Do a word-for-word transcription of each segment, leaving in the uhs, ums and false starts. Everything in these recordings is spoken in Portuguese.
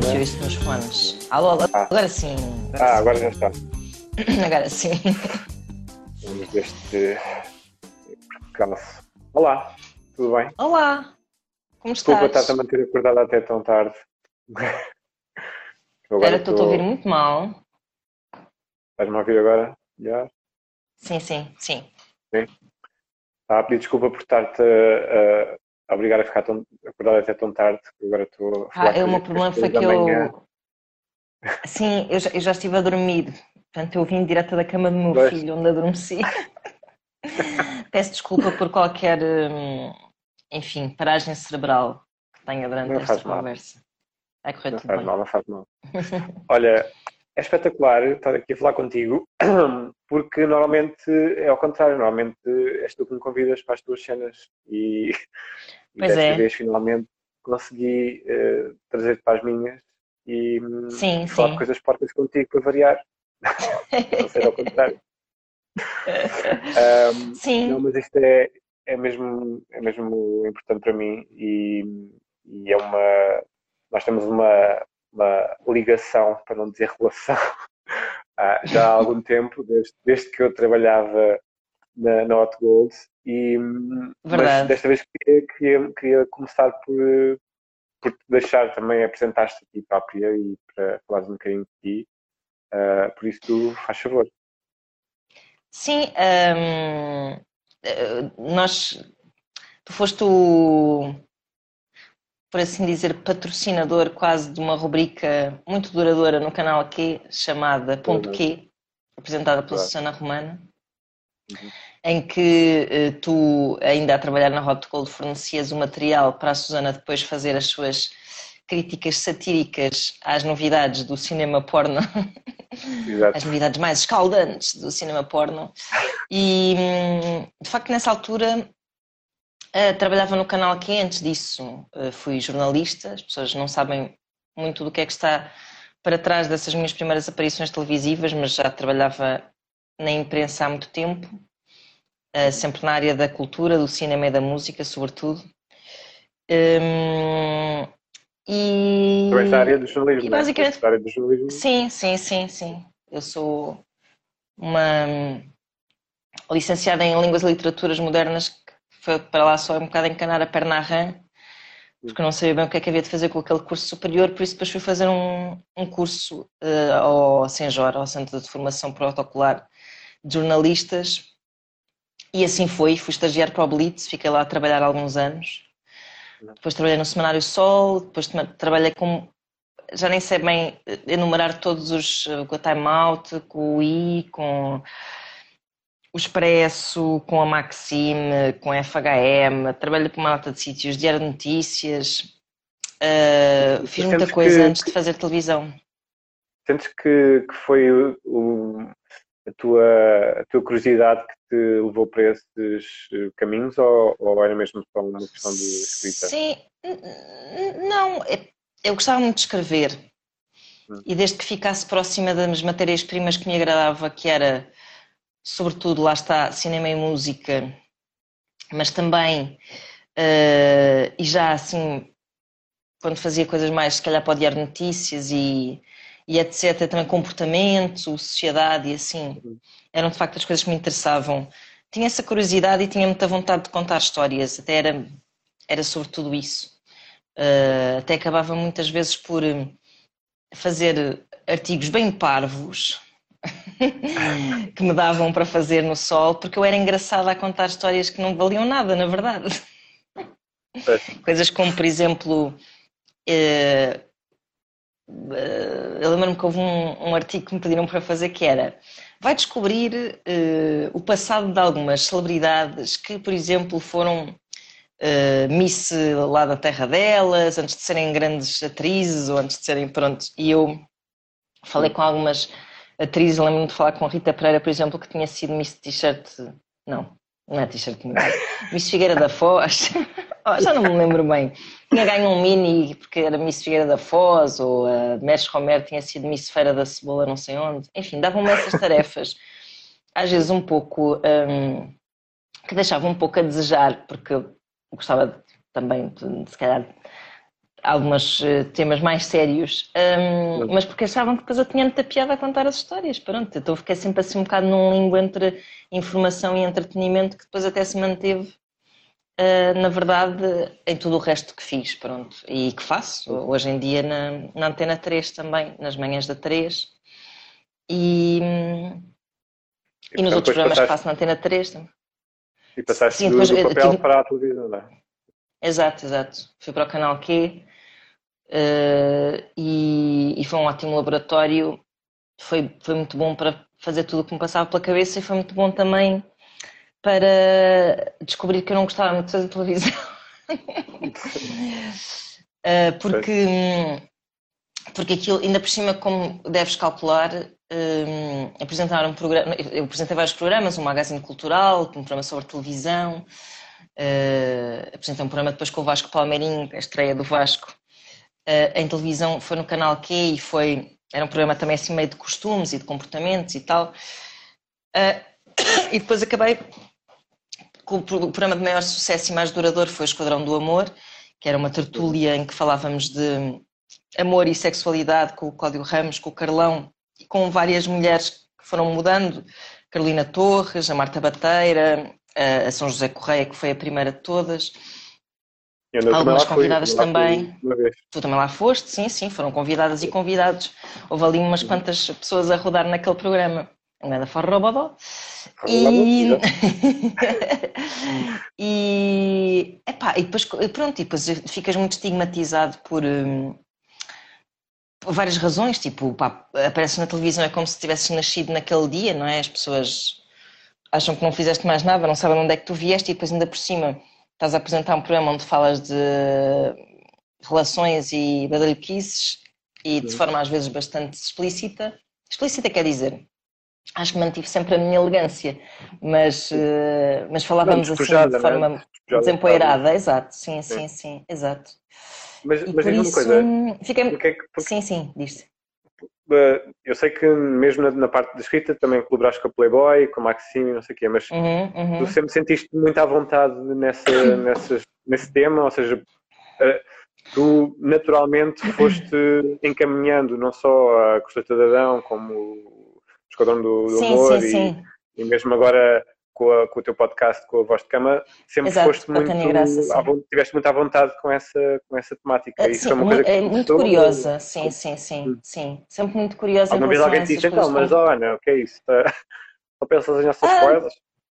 se né? ouve nos fones. Alô, alô, Ah, agora sim. Agora ah, sim. agora já está. Agora sim. Vamos deste percalço. Olá, tudo bem? Olá, como Desculpa estar-te a estás? manter acordado até tão tarde. Eu agora Espera, estou a ouvir estou. muito mal. Estás-me a ouvir agora? Já? Sim, sim, sim. Sim? Estava a pedir desculpa por estar-te a, a obrigar a ficar tão, acordado até tão tarde, porque agora estou a Ah, falar é, com o meu as problema foi pessoas da que manhã. eu. Sim, eu já, eu já estive a dormir. Portanto, eu vim direto da cama do meu Dois. filho, onde adormeci. Peço desculpa por qualquer, hum, enfim, paragem cerebral que tenha durante Não esta faz mal, conversa. Vai correr não tudo faz bem. mal, não faz mal. Olha, é espetacular estar aqui a falar contigo, porque normalmente é ao contrário, normalmente és tu que me convidas para as tuas cenas e, e Pois desta é, vez finalmente consegui eh, trazer-te para as minhas e, hum, sim, e falar de sim. coisas porcas contigo para variar, para não ser ao contrário. Ahm, não, Sim, mas isto é, é mesmo, é mesmo importante para mim e, e é uma. Nós temos uma, uma ligação, para não dizer relação, há- já há algum tempo, desde, desde que eu trabalhava na, na Hot Gold, e, hum, mas verdade. desta vez queria, queria, queria começar por, por te deixar também apresentar-te a ti própria e para falares um bocadinho de ti. Ah, por isso, tu faz favor. Sim, hum, eh, nós, tu foste o, por assim dizer, patrocinador quase de uma rubrica muito duradoura no canal Q, chamada Ponto Verdade, Q, apresentada pela verdade. Susana Romana, Uhum. em que eh, tu, ainda a trabalhar na Hot Gold, fornecias o material para a Susana depois fazer as suas críticas satíricas às novidades do cinema porno, Exato. às novidades mais escaldantes do cinema porno. E, hum, de facto, nessa altura, uh, trabalhava no canal Q. Antes disso, uh, fui jornalista. As pessoas não sabem muito do que é que está para trás dessas minhas primeiras aparições televisivas, mas já trabalhava na imprensa há muito tempo, uh, sempre na área da cultura, do cinema e da música, sobretudo. Um, Também da área e, do e jornalismo, né? Deste basicamente, da área do jornalismo. sim, sim, sim, sim. Eu sou uma licenciada em Línguas e Literaturas Modernas, que foi para lá só um bocado encanar a perna à rã, porque eu não sabia bem o que é que havia de fazer com aquele curso superior, por isso depois fui fazer um, um curso uh, ao Senjor, ao Centro de Formação Protocolar de Jornalistas, e assim foi, fui estagiar para o Blitz, fiquei lá a trabalhar alguns anos, depois trabalhei no Semanário Sol, depois trabalhei com, já nem sei bem enumerar todos os, com a Time Out, com o I, com o Expresso, com a Maxime, com a F H M, trabalhei para uma data de sítios, Diário de Notícias, uh, Tu fiz muita sentes coisa que, antes de fazer televisão. sentes que, que foi o, o- a, tua, a tua curiosidade que te levou para esses eh, caminhos ou, ou era mesmo só uma questão de escrita? Sim, não, eu gostava muito de escrever Hum, e desde que ficasse próxima das matérias-primas que me agradava, que era, sobretudo, lá está, cinema e música, mas também, uh, e já assim, quando fazia coisas mais, se calhar, para o Diário de Notícias e, e etcétera, também comportamento, sociedade e assim, hum, eram de facto as coisas que me interessavam. Tinha essa curiosidade e tinha muita vontade de contar histórias, até era, era sobretudo isso. Uh, até acabava muitas vezes por fazer artigos bem parvos que me davam para fazer no sol, porque eu era engraçada a contar histórias que não valiam nada, na verdade. pois, Coisas como, por exemplo, uh, eu lembro-me que houve um, um artigo que me pediram para fazer que era: vai descobrir uh, o passado de algumas celebridades que, por exemplo, foram uh, Miss lá da terra delas, antes de serem grandes atrizes ou antes de serem, pronto. E eu falei hum, com algumas atrizes, lembro-me de falar com a Rita Pereira, por exemplo, que tinha sido Miss T-shirt, não, não é T-shirt nenhuma, Miss Figueira da Foz, oh, já não me lembro bem. Tinha ganho um mini porque era Miss Figueira da Foz, ou a Mercedes Romero tinha sido Miss Feira da Cebola, não sei onde. Enfim, davam-me essas tarefas, às vezes um pouco, hum, que deixavam um pouco a desejar, porque eu gostava também, de, se calhar, alguns uh, temas mais sérios, um, mas porque achavam que depois eu tinha muita piada a contar as histórias, pronto, então fiquei sempre assim um bocado num limbo entre informação e entretenimento que depois até se manteve, uh, na verdade, em tudo o resto que fiz, pronto, e que faço hoje em dia na, na Antena três também, nas manhãs da três, e, e, e nos outros programas passaste, que faço na Antena três também. E passaste Sim, depois, do, do papel tive... para a televisão, não é? Exato, exato. Fui para o Canal Q uh, e, e foi um ótimo laboratório. Foi, foi muito bom para fazer tudo o que me passava pela cabeça e foi muito bom também para descobrir que eu não gostava muito de fazer televisão. uh, porque, porque aquilo, ainda por cima, como deves calcular, um, apresentar um programa, eu apresentei vários programas, um magazine cultural, um programa sobre televisão. Uh, apresentei um programa depois com o Vasco Palmeirinho, a estreia do Vasco uh, em televisão, foi no Canal Q e foi, era um programa também assim meio de costumes e de comportamentos e tal, uh, e depois acabei com o programa de maior sucesso e mais duradouro, foi o Esquadrão do Amor, que era uma tertúlia em que falávamos de amor e sexualidade com o Cláudio Ramos, com o Carlão e com várias mulheres que foram mudando, Carolina Torres, a Marta Bateira, a São José Correia, que foi a primeira de todas. Algumas convidadas fui, também. Tu também lá foste, sim, sim, foram convidadas e convidados. Houve ali umas quantas pessoas a rodar naquele programa. Um grande forrobodó. E... e... Epá, e depois, pronto, e depois ficas muito estigmatizado por, hum, por várias razões, tipo, pá, apareces na televisão, é como se tivesses nascido naquele dia, não é? As pessoas acham que não fizeste mais nada, não sabem onde é que tu vieste e depois ainda por cima estás a apresentar um programa onde falas de relações e badalhoquices e de forma às vezes bastante explícita. Explícita quer dizer, acho que mantive sempre a minha elegância, mas, mas falávamos assim de forma né? desempoeirada, exato, sim, sim, sim, sim, exato. Mas, e mas por isso, coisa, fiquei... porque é que, porque... sim, sim, diz-te. Eu sei que mesmo na, na parte da escrita também colaboraste com a Playboy, com a Maxime e não sei o quê, mas uhum, uhum. tu sempre sentiste muito à vontade nessa, nessas, nesse tema, ou seja, tu naturalmente foste encaminhando não só a Costa Cidadão como o Esquadrão do, do sim, Amor sim, e, sim. e mesmo agora com, a, com o teu podcast, com a Voz de Cama, sempre Exato, foste muito, Graça, à, tiveste muito à vontade com essa, com essa temática. Isso sim, é uma coisa que é muito começou, curiosa, sim, sim, sim, hum. sim. Sempre muito curiosa Alguma em vez relação alguém a te essas disse, então, coisas. mas Como... olha, o que é isso? Só pensas nas nossas ah. coisas?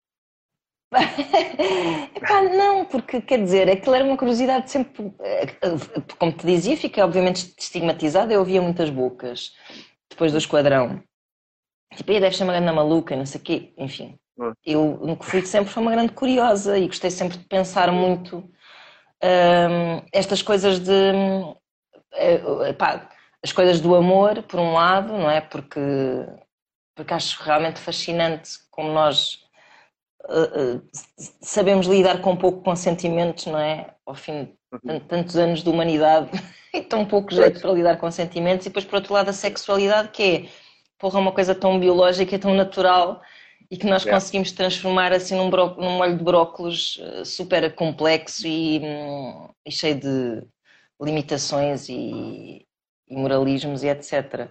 Epá, não, porque quer dizer, aquilo era uma curiosidade sempre, como te dizia, fiquei obviamente estigmatizada, eu ouvia muitas bocas depois do Esquadrão. Tipo, aí deve ser uma grande maluca, não sei o quê, enfim. Hum. Eu, no que fui sempre foi uma grande curiosa e gostei sempre de pensar muito hum, estas coisas de... Epá, as coisas do amor, por um lado, não é? Porque, porque acho realmente fascinante como nós uh, uh, sabemos lidar com pouco com sentimentos, não é? Ao fim de tantos anos de humanidade e tão pouco jeito para lidar com sentimentos. E depois, por outro lado, a sexualidade, que é, porra, uma coisa tão biológica e tão natural e que nós yeah. conseguimos transformar assim num, bró- num molho de brócolos uh, super complexo e, um, e cheio de limitações e, e moralismos e etcétera.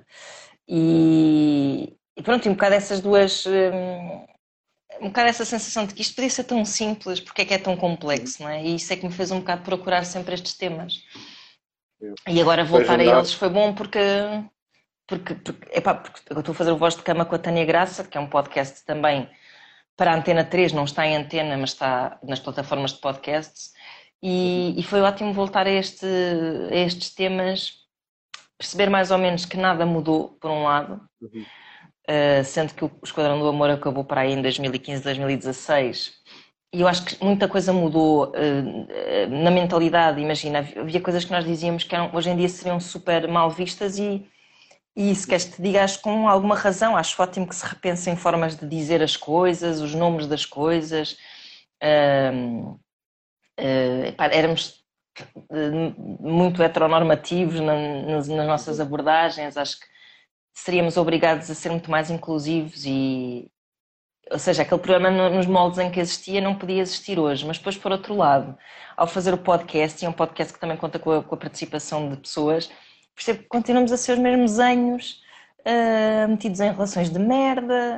E, e pronto, e um bocado essas duas... Um, um bocado essa sensação de que isto podia ser tão simples, porque é que é tão complexo, não é? E isso é que me fez um bocado procurar sempre estes temas. E agora voltar a eles foi bom porque... Porque, porque, epá, porque eu estou a fazer o Voz de Cama com a Tânia Graça, que é um podcast também para a Antena três, não está em antena, mas está nas plataformas de podcasts. E, e foi ótimo voltar a, este, a estes temas, perceber mais ou menos que nada mudou, por um lado, uhum. uh, sendo que o Esquadrão do Amor acabou para aí em dois mil e quinze, dois mil e dezasseis. E eu acho que muita coisa mudou uh, na mentalidade. Imagina, havia coisas que nós dizíamos que eram, hoje em dia seriam super mal vistas e E se queres que te diga, acho com alguma razão, acho ótimo que se repensem formas de dizer as coisas, os nomes das coisas. Uh, uh, epá, éramos muito heteronormativos na, nas, nas nossas abordagens, acho que seríamos obrigados a ser muito mais inclusivos e, ou seja, aquele programa nos moldes em que existia não podia existir hoje, mas depois, por outro lado, ao fazer o podcast, e é um podcast que também conta com a, com a participação de pessoas, percebo que continuamos a ser os mesmos desenhos, uh, metidos em relações de merda,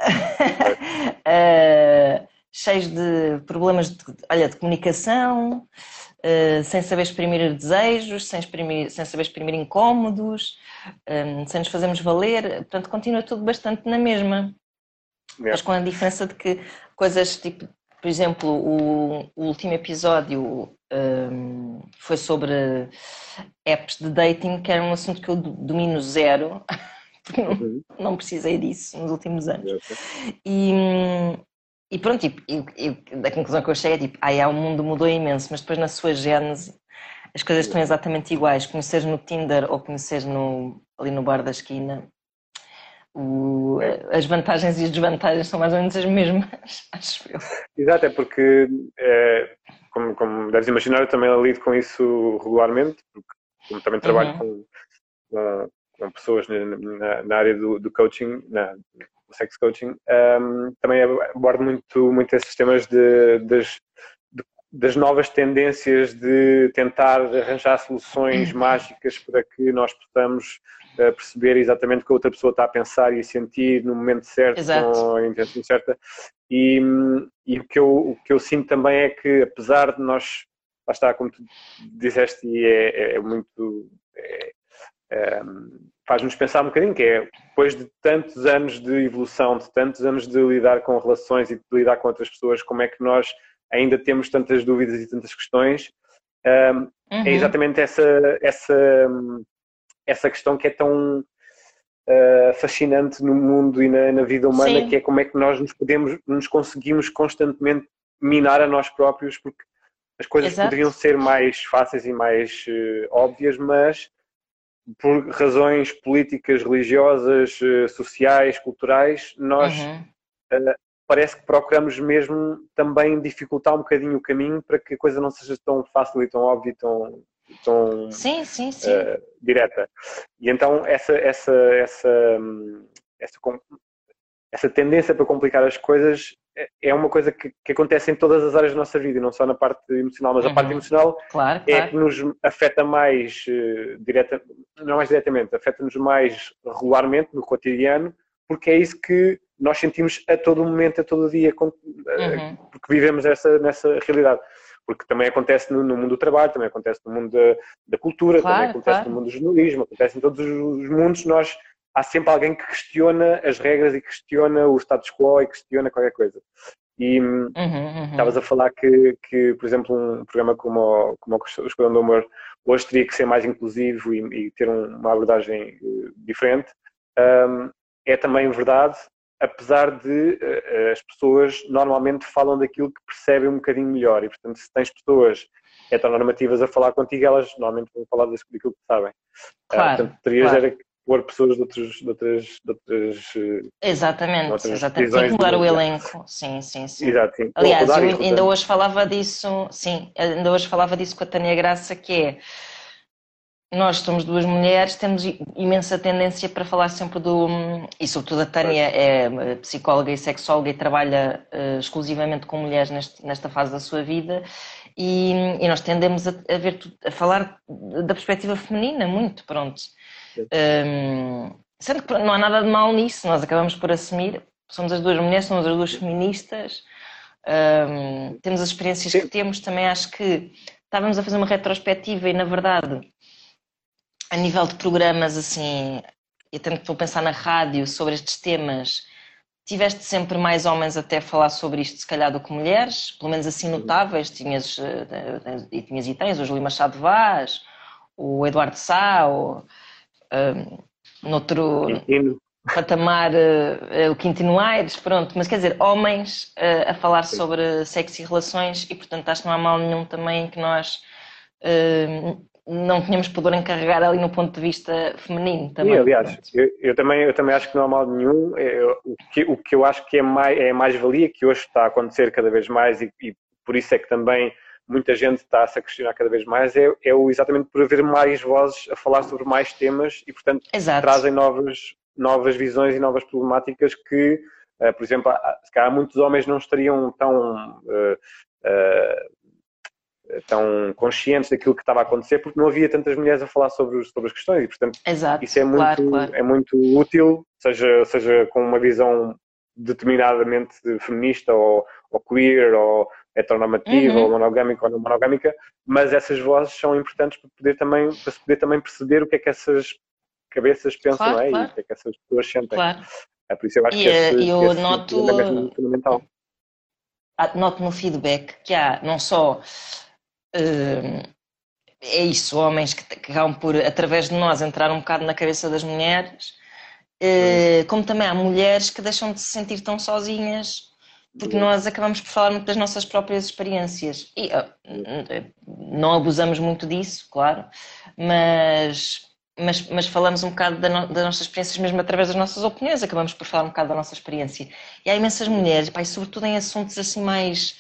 uh, cheios de problemas de, olha, de comunicação, uh, sem saber exprimir desejos, sem, exprimir, sem saber exprimir incómodos, um, sem nos fazermos valer, portanto continua tudo bastante na mesma. Yeah. Mas com a diferença de que coisas tipo, por exemplo, o, o último episódio um, foi sobre apps de dating, que era um assunto que eu domino zero, porque não, uhum. não precisei disso nos últimos anos. E, e pronto, e, e, da conclusão que eu cheguei é tipo, ah, o mundo mudou imenso, mas depois na sua gênese as coisas estão exatamente iguais. Conheceres no Tinder ou conheceres no, ali no bar da esquina, O, as vantagens e as desvantagens são mais ou menos as mesmas, acho eu. Exato, é porque, é, como, como deves imaginar, eu também lido com isso regularmente, porque como também trabalho uhum. com, com, com pessoas na, na, na área do, do coaching, na, do sex coaching, um, também abordo muito, muito esses temas de, das, de, das novas tendências de tentar arranjar soluções mágicas para que nós possamos a perceber exatamente o que a outra pessoa está a pensar e a sentir no momento certo, Exato. Com a intenção certa. E, e o, que eu, o que eu sinto também é que, apesar de nós, lá está, como tu disseste, e é, é muito. É, é, faz-nos pensar um bocadinho, que é, depois de tantos anos de evolução, de tantos anos de lidar com relações e de lidar com outras pessoas, como é que nós ainda temos tantas dúvidas e tantas questões? Um, uhum. É exatamente essa. essa essa questão que é tão uh, fascinante no mundo e na, na vida humana, Sim. que é como é que nós nos podemos, nos conseguimos constantemente minar a nós próprios, porque as coisas Exato. Poderiam ser mais fáceis e mais uh, óbvias, mas por razões políticas, religiosas, uh, sociais, culturais, nós uhum. uh, parece que procuramos mesmo também dificultar um bocadinho o caminho para que a coisa não seja tão fácil e tão óbvia e tão tão sim, sim, sim. Uh, direta. E então essa, essa, essa, essa, essa tendência para complicar as coisas é uma coisa que, que acontece em todas as áreas da nossa vida, e não só na parte emocional, mas uhum. a parte emocional claro, é claro. que nos afeta mais uh, direta, não mais diretamente, afeta-nos mais regularmente no cotidiano, porque é isso que nós sentimos a todo momento, a todo dia, uh, uhum. porque vivemos essa, nessa realidade. Porque também acontece no, no mundo do trabalho, também acontece no mundo da, da cultura, claro, também acontece claro. No mundo do jornalismo, acontece em todos os mundos. Nós, há sempre alguém que questiona as regras e questiona o status quo e questiona qualquer coisa. E uhum, uhum. estavas a falar que, que, por exemplo, um programa como o, como o Esquadrão do Humor hoje teria que ser mais inclusivo e, e ter um, uma abordagem uh, diferente. Um, é também verdade, apesar de uh, as pessoas normalmente falam daquilo que percebem um bocadinho melhor e, portanto, se tens pessoas heteronormativas a falar contigo, elas normalmente vão falar daquilo que sabem. Claro, uh, portanto, terias claro. era que pôr pessoas de, outros, de outras... De outras uh, exatamente, de outras exatamente. Tinha que mudar o elenco, sim, sim, sim. Exato, sim. Aliás, eu ainda portanto... hoje falava disso, sim, ainda hoje falava disso com a Tânia Graça, que é nós somos duas mulheres, temos imensa tendência para falar sempre do... E sobretudo a Tânia é psicóloga e sexóloga e trabalha uh, exclusivamente com mulheres neste, nesta fase da sua vida e, e nós tendemos a, a, ver, a falar da perspectiva feminina, muito, pronto. Um, sendo que não há nada de mal nisso, nós acabamos por assumir, somos as duas mulheres, somos as duas feministas, um, temos as experiências Sim. que temos, também acho que estávamos a fazer uma retrospectiva e, na verdade... A nível de programas, assim, e tanto que estou a pensar na rádio sobre estes temas, tiveste sempre mais homens até falar sobre isto, se calhar, do que mulheres, pelo menos assim notáveis. Tinhas, e tinhas e tens o Júlio Machado Vaz, o Eduardo Sá, o, um, noutro Quintino. patamar, uh, o Quintino Aires, pronto. Mas quer dizer, homens uh, a falar Sim. sobre sexo e relações e, portanto, acho que não há mal nenhum também que nós... Uh, não tínhamos pudor em carregar ali no ponto de vista feminino também. E, aliás, eu, eu, também, eu também acho que não há mal nenhum. Eu, o, que, o que eu acho que é mais, é mais valia, que hoje está a acontecer cada vez mais e, e por isso é que também muita gente está-se a questionar cada vez mais, é, é o, exatamente por haver mais vozes a falar sobre mais temas e, portanto, Exato. trazem novas, novas visões e novas problemáticas que Uh, por exemplo, há, se calhar muitos homens não estariam tão, uh, uh, tão conscientes daquilo que estava a acontecer porque não havia tantas mulheres a falar sobre, os, sobre as questões e, portanto, Exato, isso é muito, claro, claro. é muito útil, seja, seja com uma visão determinadamente feminista ou, ou queer ou heteronormativa, uhum. ou monogâmica ou não monogâmica, mas essas vozes são importantes para, poder também, para se poder também perceber o que é que essas cabeças pensam, claro, não é? claro. E o que é que essas pessoas sentem. Claro. É por isso eu acho e, que esse, eu esse noto, é mesmo fundamental. Noto no feedback que há não só uh, é isso, homens que, que acabam por, através de nós, entrar um bocado na cabeça das mulheres, uh, uhum. como também há mulheres que deixam de se sentir tão sozinhas porque nós acabamos por falar muito das nossas próprias experiências e uh, não abusamos muito disso, claro, mas, mas, mas falamos um bocado da no, das nossas experiências mesmo através das nossas opiniões, acabamos por falar um bocado da nossa experiência. E há imensas mulheres, pá, e sobretudo em assuntos assim mais...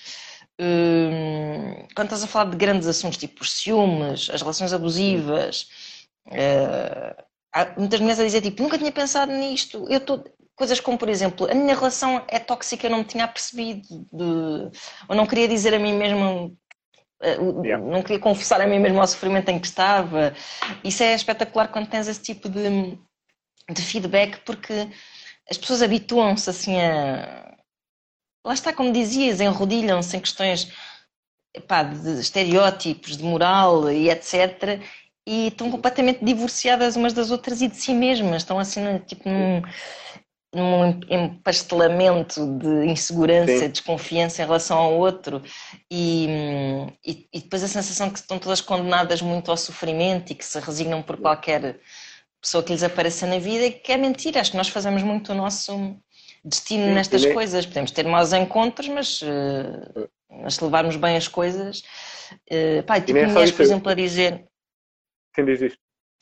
Uh, quando estás a falar de grandes assuntos, tipo os ciúmes, as relações abusivas, uh, há muitas mulheres a dizer, tipo, nunca tinha pensado nisto, eu estou... Coisas como, por exemplo, a minha relação é tóxica, eu não me tinha percebido, de, ou não queria dizer a mim mesma, yeah. não queria confessar a mim mesma ao sofrimento em que estava. Isso é espetacular quando tens esse tipo de, de feedback, porque as pessoas habituam-se assim a... Lá está, como dizias, enrodilham-se em questões, epá, de estereótipos, de moral e etcétera. E estão completamente divorciadas umas das outras e de si mesmas. Estão assim, tipo, num... num empastelamento de insegurança, Sim. desconfiança em relação ao outro e, e, e depois a sensação que estão todas condenadas muito ao sofrimento e que se resignam por qualquer pessoa que lhes apareça na vida, e que é mentira. Acho que nós fazemos muito o nosso destino Sim, nestas nem... coisas. Podemos ter maus encontros, mas, uh, mas se levarmos bem as coisas... Uh, pá, tipo é mulheres, por exemplo, a dizer... Quem diz isto?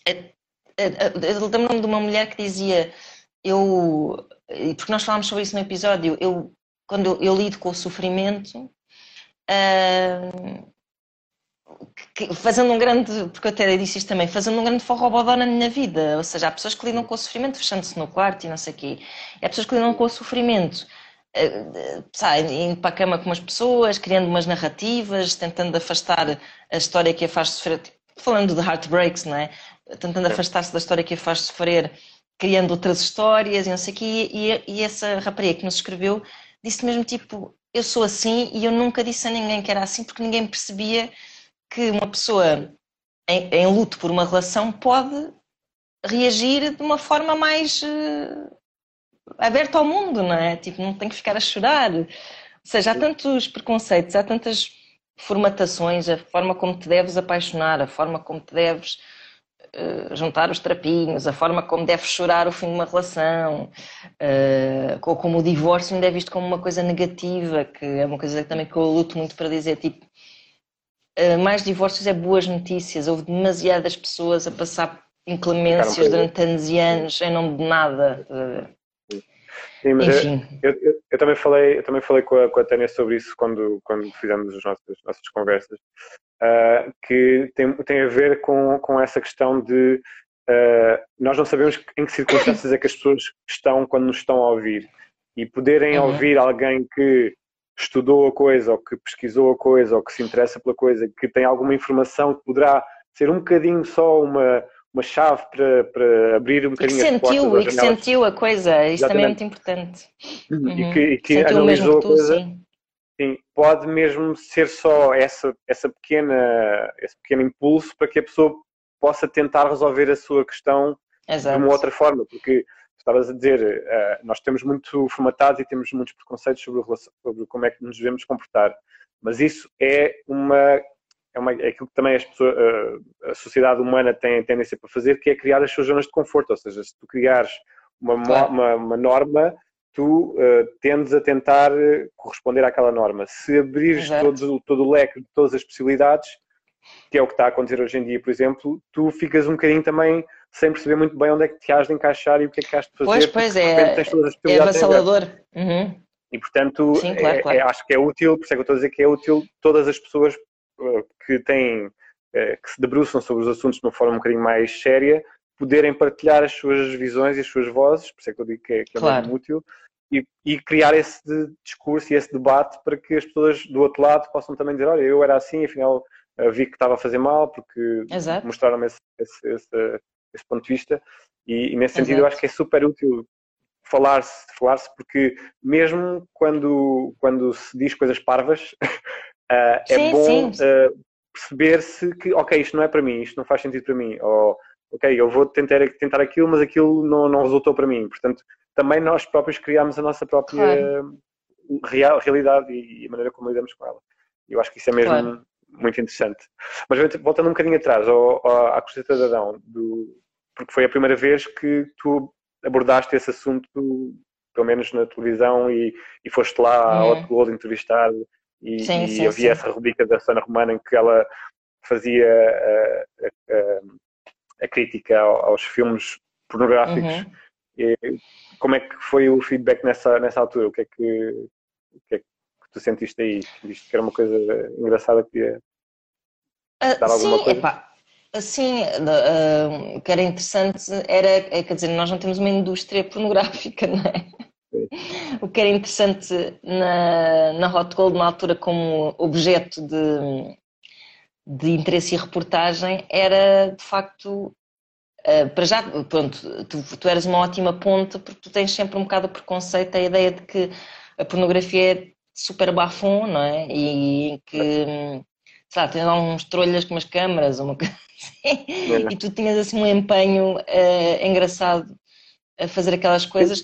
Eu lembro-me de uma mulher que dizia... Eu, porque nós falámos sobre isso no episódio, eu, quando eu, eu lido com o sofrimento, uh, que, fazendo um grande, porque eu até disse isto também, fazendo um grande forrobodó na minha vida, ou seja, há pessoas que lidam com o sofrimento fechando-se no quarto e não sei o quê, e há pessoas que lidam com o sofrimento, uh, sabe, indo para a cama com umas pessoas, criando umas narrativas, tentando afastar a história que a faz sofrer, falando de heartbreaks, não é? Tentando afastar-se da história que a faz sofrer, criando outras histórias e não sei o quê, e, e essa rapariga que nos escreveu disse mesmo tipo, eu sou assim e eu nunca disse a ninguém que era assim porque ninguém percebia que uma pessoa em, em luto por uma relação pode reagir de uma forma mais uh, aberta ao mundo, não é? Tipo, não tem que ficar a chorar. Ou seja, há tantos preconceitos, há tantas formatações, a forma como te deves apaixonar, a forma como te deves Uh, juntar os trapinhos, a forma como deves chorar o fim de uma relação, uh, como o divórcio ainda é visto como uma coisa negativa, que é uma coisa também que eu luto muito para dizer, tipo, uh, mais divórcios é boas notícias, houve demasiadas pessoas a passar inclemências durante anos e anos em nome de nada. Uh, Sim, mas Enfim. Eu, eu, eu também falei, eu também falei com a, com a Tânia sobre isso quando, quando fizemos as nossas, nossas conversas. Uh, que tem, tem a ver com, com essa questão de uh, nós não sabemos em que circunstâncias é que as pessoas estão quando nos estão a ouvir, e poderem uhum. ouvir alguém que estudou a coisa, ou que pesquisou a coisa, ou que se interessa pela coisa, que tem alguma informação que poderá ser um bocadinho só uma, uma chave para, para abrir um bocadinho as portas. E que sentiu a coisa, isso Exatamente. Também é muito importante. Uhum. E que, e que analisou a coisa. Sim. Sim, pode mesmo ser só essa, essa pequena, esse pequeno impulso para que a pessoa possa tentar resolver a sua questão Exato. De uma outra forma, porque estavas a dizer, uh, nós temos muito formatado e temos muitos preconceitos sobre, sobre como é que nos devemos comportar, mas isso é uma, é uma é aquilo que também as pessoas, uh, a sociedade humana tem tendência para fazer, que é criar as suas zonas de conforto, ou seja, se tu criares uma, claro. uma, uma norma, tu uh, tendes a tentar uh, corresponder àquela norma. Se abrires todo, todo o leque de todas as possibilidades, que é o que está a acontecer hoje em dia, por exemplo, tu ficas um bocadinho também sem perceber muito bem onde é que te has de encaixar e o que é que has de fazer. Pois, pois, é, tens todas as é avassalador. Uhum. E, portanto, Sim, claro, é, claro. É, acho que é útil, por isso é que eu estou a dizer que é útil todas as pessoas uh, que têm, uh, que se debruçam sobre os assuntos de uma forma um bocadinho mais séria, poderem partilhar as suas visões e as suas vozes, por isso é que eu digo que é, que é claro. mesmo útil, e, e criar esse discurso e esse debate para que as pessoas do outro lado possam também dizer, olha, eu era assim, afinal vi que estava a fazer mal, porque mostraram-me esse, esse, esse, esse ponto de vista, e, e nesse sentido Exato. Eu acho que é super útil falar-se, falar-se porque mesmo quando, quando se diz coisas parvas, uh, é sim, bom uh, perceber-se que, ok, isto não é para mim, isto não faz sentido para mim, ou ok, eu vou tentar, tentar aquilo, mas aquilo não, não resultou para mim. Portanto, também nós próprios criamos a nossa própria claro. real, realidade e a maneira como lidamos com ela. Eu acho que isso é mesmo claro. muito interessante. Mas voltando um bocadinho atrás, ao, ao, à Cruzeta de Adão, do, porque foi a primeira vez que tu abordaste esse assunto, pelo menos na televisão, e, e foste lá ao Hot Gold entrevistar, e, sim, e sim, havia sim. essa rubrica da Susana Romana em que ela fazia a, a, a, a crítica aos filmes pornográficos. Uhum. E, como é que foi o feedback nessa, nessa altura? O que é que, o que, é que tu sentiste aí? Viste que era uma coisa engraçada que ia uh, dar alguma sim, coisa? Epá. Sim, uh, o que era interessante era, quer dizer, nós não temos uma indústria pornográfica, não é? Sim. O que era interessante na, na Hot Gold, na altura, como objeto de, de interesse e reportagem, era, de facto, uh, para já, pronto, tu, tu eras uma ótima ponte, porque tu tens sempre um bocado de preconceito, a ideia de que a pornografia é super bafon, não é? E que, sei lá, tens lá uns trolhas com umas câmaras, uma coisa assim, é. E tu tinhas assim um empenho uh, engraçado a fazer aquelas coisas.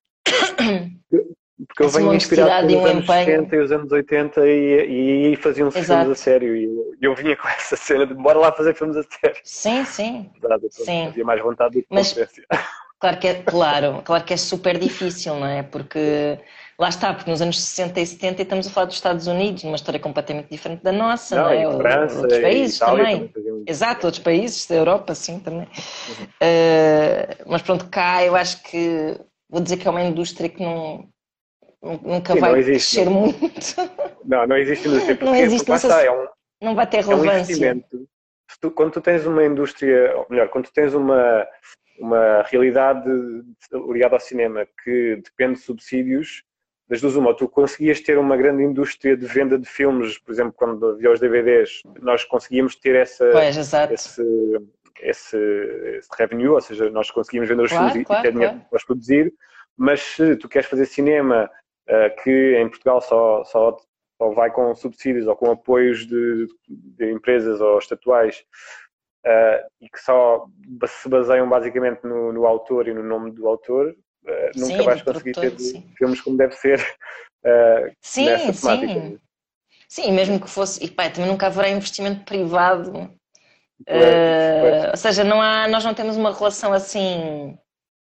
Porque eu venho assim, inspirado pelos um anos empenho. setenta e os anos oitenta e, e, e faziam uns filmes a sério, e eu, eu vinha com essa cena de bora lá fazer filmes a sério. Sim, sim. Verdade, sim. Havia mais vontade do que Mas, consciência. claro que é, claro, claro que é super difícil, não é? Porque lá está, porque nos anos sessenta e setenta e estamos a falar dos Estados Unidos, uma história completamente diferente da nossa, não, não é? E França, outros países e Itália também. também Exato, outros países da Europa, sim, também. Uhum. Uh, mas pronto, cá eu acho que, vou dizer que é uma indústria que não, nunca sim, vai existe, crescer não. muito. Não, não existe indústria, porque, não existe, porque lá está, é um, não vai ter relevância. É um investimento. Tu, quando tu tens uma indústria, ou melhor, quando tu tens uma, uma realidade ligada ao cinema que depende de subsídios, das duas uma, tu conseguias ter uma grande indústria de venda de filmes, por exemplo, quando havia os D V Ds, nós conseguíamos ter essa, pois, esse, esse, esse revenue, ou seja, nós conseguimos vender os claro, filmes claro, e ter dinheiro claro. para produzir, mas se tu queres fazer cinema, uh, que em Portugal só, só, só vai com subsídios ou com apoios de, de empresas ou estatuais, uh, e que só se baseiam basicamente no, no autor e no nome do autor, Uh, sim, nunca vais conseguir ter sim. filmes como deve ser uh, sim, nessa temática. Sim, sim, mesmo que fosse, e pá, também nunca haverá investimento privado, pois, uh, pois. ou seja, não há, nós não temos uma relação assim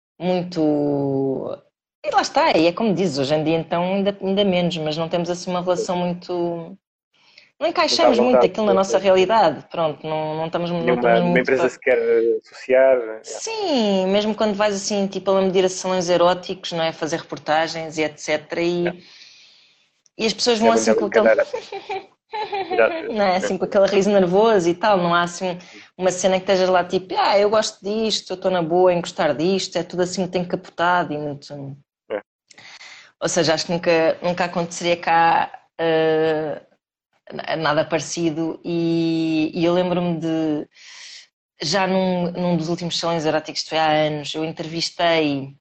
muito, e lá está, e é como dizes, hoje em dia então ainda, ainda menos, mas não temos assim uma relação muito, não encaixamos vontade, muito aquilo na nossa é. realidade, pronto, não, não estamos, Nenhuma, não estamos muito... Nenhuma empresa se quer associar. Sim, mesmo quando vais assim, tipo a medir a salões eróticos, não é? Fazer reportagens e etcétera. E, é. e as pessoas vão é assim com aquele... não é? Assim com aquele riso nervoso e tal, não há assim uma cena que estejas lá tipo, ah, eu gosto disto, eu estou na boa em gostar disto, é tudo assim muito encapotado e muito... É. Ou seja, acho que nunca, nunca aconteceria cá... Uh, nada parecido e, e eu lembro-me de já num, num dos últimos salões eróticos, foi há anos, eu entrevistei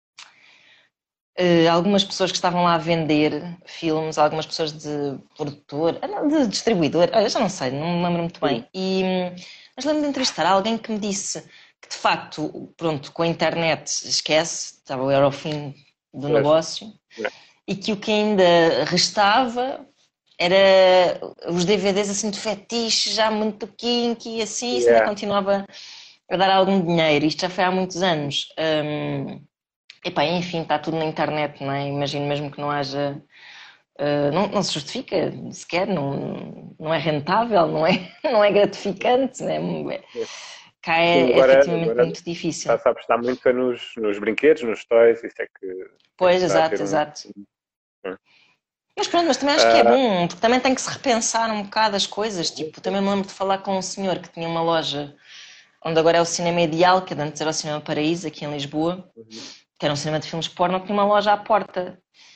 uh, algumas pessoas que estavam lá a vender filmes, algumas pessoas de produtor, de distribuidor, eu já não sei, não me lembro muito bem e, mas lembro-me de entrevistar alguém que me disse que de facto, pronto, com a internet esquece, estava, era o fim do é. negócio é. e que o que ainda restava era os D V Ds assim de fetiche, já muito kinky e assim, isso yeah. ainda continuava a dar algum dinheiro. Isto já foi há muitos anos. Um, epá, enfim, está tudo na internet, não é? Imagino mesmo que não haja... Uh, não, não se justifica sequer, não, não é rentável, não é, não é gratificante, não é? Cá é, Sim, agora, é efetivamente agora muito difícil. Está a apostar muito nos, nos brinquedos, nos toys, isso é que... Pois, é que exato, um... exato. Hum. Mas pronto, mas também acho que é bom, porque também tem que se repensar um bocado as coisas. Tipo, também me lembro de falar com um senhor que tinha uma loja onde agora é o Cinema Ideal, que antes era o Cinema Paraíso, aqui em Lisboa, que era um cinema de filmes porno, tinha uma loja à porta.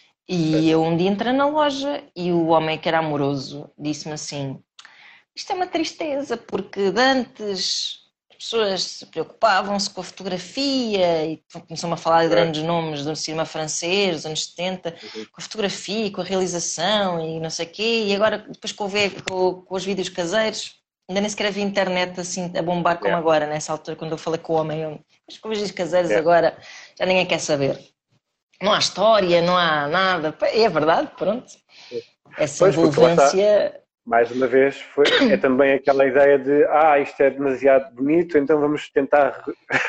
E eu um dia entrei na loja e o homem que era amoroso disse-me assim: isto é uma tristeza, porque de antes as pessoas se preocupavam-se com a fotografia e começou-me a falar de grandes nomes do cinema francês dos anos setenta, com a fotografia, com a realização e não sei o quê, e agora depois com, o, com, com os vídeos caseiros, ainda nem sequer havia internet assim a bombar como yeah. agora, nessa altura, quando eu falei com o homem, eu, mas com os vídeos caseiros yeah. agora já ninguém quer saber. Não há história, não há nada. É verdade, pronto. Essa pois, envolvência... Mais uma vez, foi, é também aquela ideia de ah, isto é demasiado bonito, então vamos tentar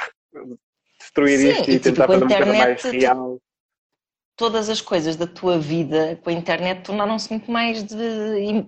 destruir Sim, isto e, e tipo, tentar fazer uma coisa internet, mais real. Todas as coisas da tua vida com a internet tornaram-se muito mais de...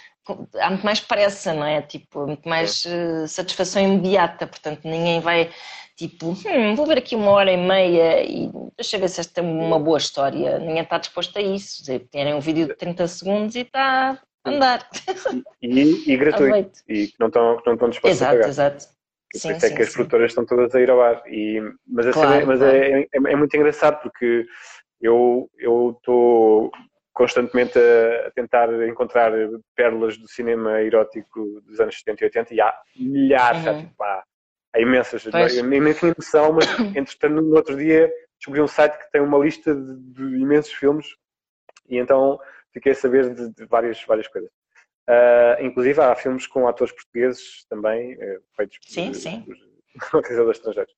Há muito mais pressa, não é? Tipo, muito mais uh, satisfação imediata, portanto ninguém vai... Tipo, hum, vou ver aqui uma hora e meia e deixa eu ver se esta tem uma boa história. Ninguém está disposto a isso. Terem um vídeo de trinta segundos e está a andar. E, e gratuito. E que não estão, que não estão dispostos exato, a pagar. Exato, exato. Por isso é que as produtoras estão todas a ir ao ar. E, mas a claro, cena, mas claro. É, é, é muito engraçado porque eu estou constantemente a, a tentar encontrar pérolas do cinema erótico dos anos setenta e oitenta e há milhares, uhum. tipo, há Há imensas, pois. Eu nem tinha noção, mas entretanto no outro dia descobri um site que tem uma lista de, de imensos filmes e então fiquei a saber de, de várias, várias coisas. Uh, inclusive há filmes com atores portugueses também, uh, feitos sim, por, sim. por realizadores estrangeiros.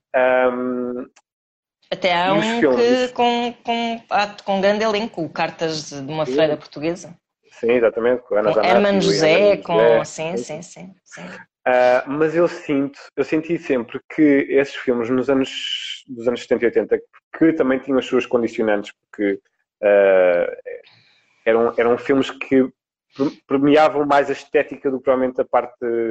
Um, Até há um filmes... que com, com, com grande elenco, Cartas de uma sim. Freira Portuguesa. Sim, exatamente, com Ana com Zanatti, Hermano José, Hermano com... José. Sim, sim, sim. sim. Uh, mas eu sinto, eu senti sempre que esses filmes nos anos, dos anos setenta e oitenta, que também tinham as suas condicionantes, porque uh, eram, eram filmes que premiavam mais a estética do que provavelmente a parte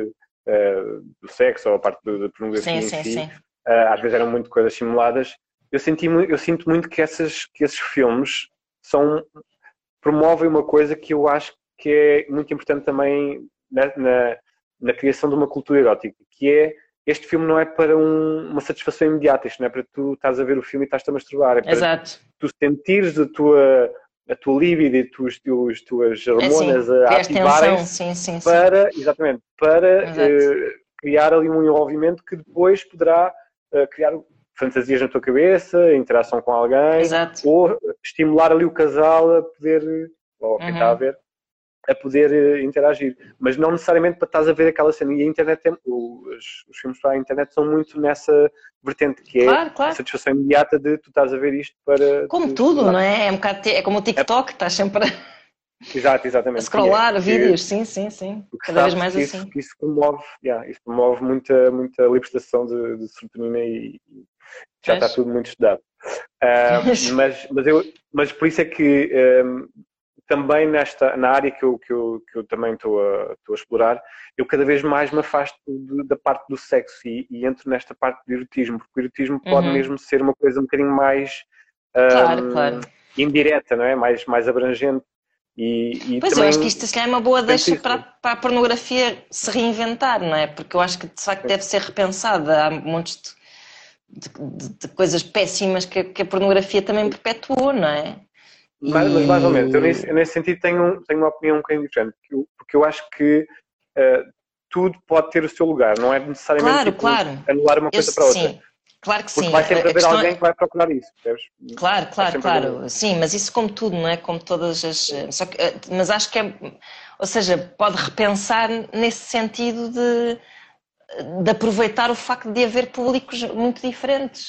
uh, do sexo ou a parte da pornografia sim, em sim, si. Sim. Uh, às vezes eram muito coisas simuladas. Eu, senti, eu sinto muito que, essas, que esses filmes são, promovem uma coisa que eu acho que é muito importante também na, na na criação de uma cultura erótica, que é, este filme não é para um, uma satisfação imediata, isto não é para tu estás a ver o filme e estás-te a masturbar, é para Exato. tu sentires a tua, a tua libido e as tuas, tuas hormonas é, a ativarem-se para, exatamente, para uh, criar ali um envolvimento que depois poderá uh, criar fantasias na tua cabeça, interação com alguém, Exato. ou estimular ali o casal a poder, ou quem uhum. está a ver, a poder uh, interagir, mas não necessariamente para estás a ver aquela cena. E a internet, tem, os, os filmes para a internet são muito nessa vertente, que é claro, claro. a satisfação imediata de tu estás a ver isto para... Como tu, tudo, não é? É, um bocado, é como o TikTok, é... estás sempre a, Exato, exatamente. a scrollar é, vídeos, sim, sim, sim. Cada vez mais que assim. Isso, que isso promove, yeah, isso promove muita, muita libertação de, de serotonina e, e já está tudo muito estudado. Uh, mas, mas, eu, mas por isso é que... Um, também nesta, na área que eu, que eu, que eu também estou a, estou a explorar, eu cada vez mais me afasto de, da parte do sexo e, e entro nesta parte do erotismo, porque o erotismo uhum. pode mesmo ser uma coisa um bocadinho mais claro, um, claro. indireta, não é? Mais, mais abrangente. E, e pois também eu acho que isto é uma boa deixa para, para a pornografia se reinventar, não é? Porque eu acho que de facto deve ser repensada. Há montes de, de, de coisas péssimas que, que a pornografia também perpetuou, não é? Mas, mas mais ou menos, eu nesse, eu nesse sentido tenho, tenho uma opinião um bocadinho diferente, porque eu, porque eu acho que uh, tudo pode ter o seu lugar, não é necessariamente claro, tipo, claro. anular uma coisa eu, para outra. Sim, claro que porque sim. vai sempre a, haver a alguém é... que vai procurar isso, percebes? Claro, claro, claro. Sim, mas isso como tudo, não é? Como todas as... Só que, mas acho que é... Ou seja, pode repensar nesse sentido de... de aproveitar o facto de haver públicos muito diferentes.